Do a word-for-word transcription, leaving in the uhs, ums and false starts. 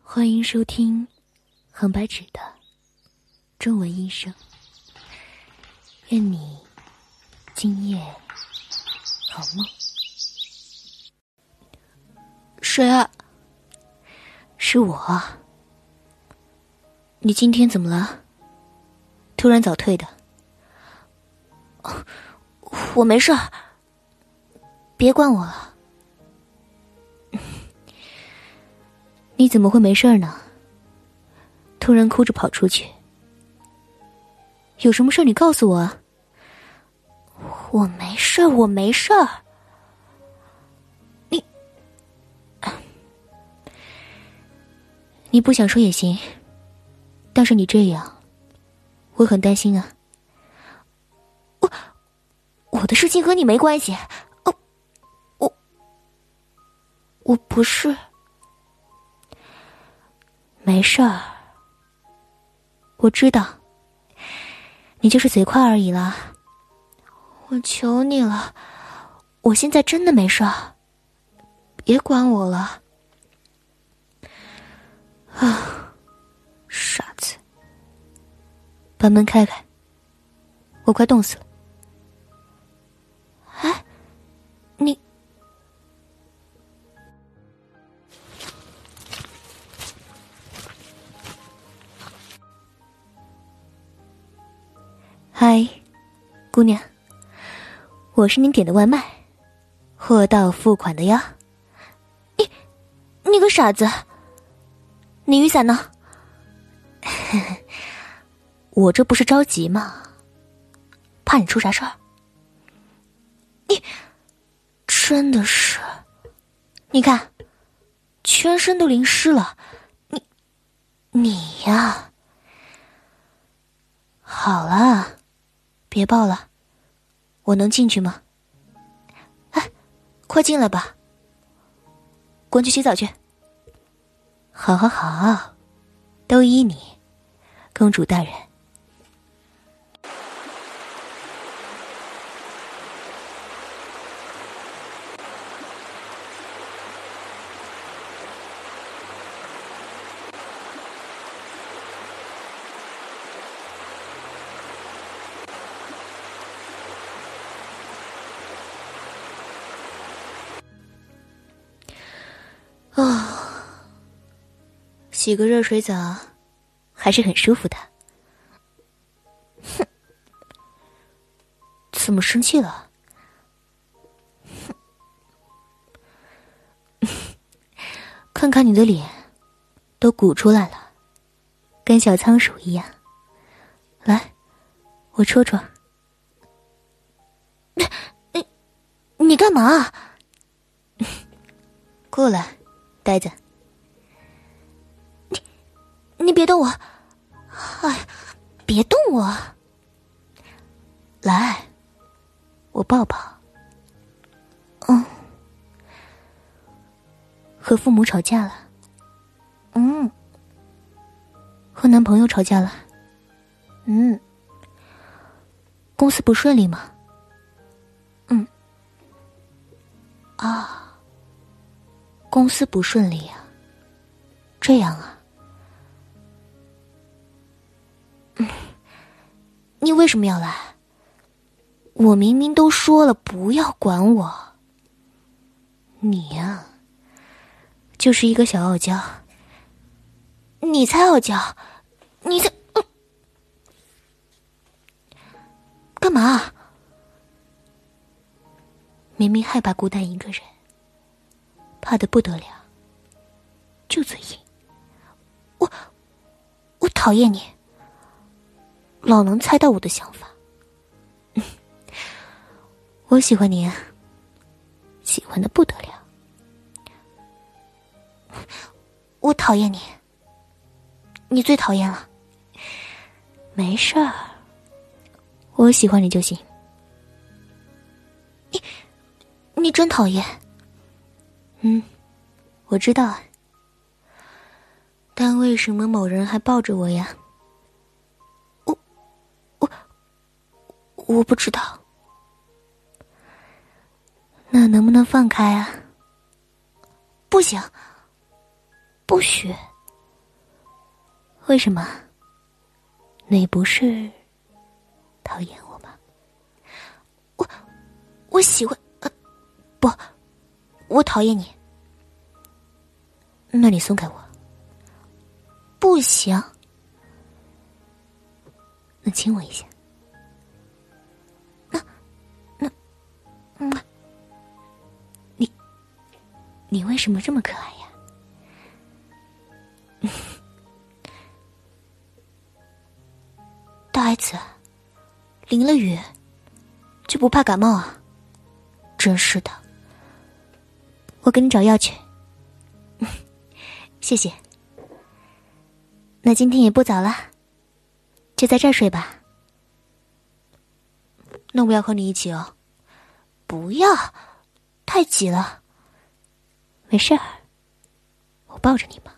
欢迎收听横白纸的中文医生。愿你今夜好梦。谁啊？是我。你今天怎么了？突然早退的。我没事儿，别管我了。你怎么会没事儿呢？突然哭着跑出去，有什么事儿你告诉我啊。我没事儿，我没事儿。你，你不想说也行，但是你这样，我很担心啊。我，我的事情和你没关系。哦，我，我不是。没事儿，我知道，你就是嘴快而已啦。我求你了，我现在真的没事儿，别管我了。啊，傻子，把门开开，我快冻死了。哎，你。嗨，姑娘，我是您点的外卖，货到付款的呀。你，你个傻子，你雨伞呢？我这不是着急吗？怕你出啥事儿？你，真的是，你看，全身都淋湿了。你，你呀，好了。别抱了，我能进去吗？哎，快进来吧。滚去洗澡去。好好好，都依你，公主大人。哦，洗个热水澡还是很舒服的。哼，怎么生气了？哼，看看你的脸，都鼓出来了，跟小仓鼠一样。来，我戳戳。你，你干嘛？过来。呆着，你你别动我，哎，别动我，来，我抱抱。嗯，和父母吵架了，嗯，和男朋友吵架了，嗯，公司不顺利吗？嗯，啊。公司不顺利啊，这样啊？嗯，你为什么要来？我明明都说了不要管我。你呀、啊，就是一个小傲娇。你才傲娇，你才、嗯、干嘛？明明害怕孤单一个人。怕得不得了，就嘴硬。我，我讨厌你，老能猜到我的想法。嗯，我喜欢你啊，喜欢的不得了。我讨厌你，你最讨厌了。没事儿，我喜欢你就行。你，你真讨厌。嗯，我知道啊，但为什么某人还抱着我呀？我，我，我不知道。那能不能放开啊？不行，不许， 为什么？你不是讨厌我吗？我我喜欢，呃，不，我讨厌你。那你松开我。不行。那亲我一下。那那嗯，你你为什么这么可爱呀？大孩子，淋了雨就不怕感冒啊？真是的，我给你找药去。谢谢。那今天也不早了，就在这儿睡吧。那我要和你一起哦。不要，太挤了。没事儿，我抱着你嘛。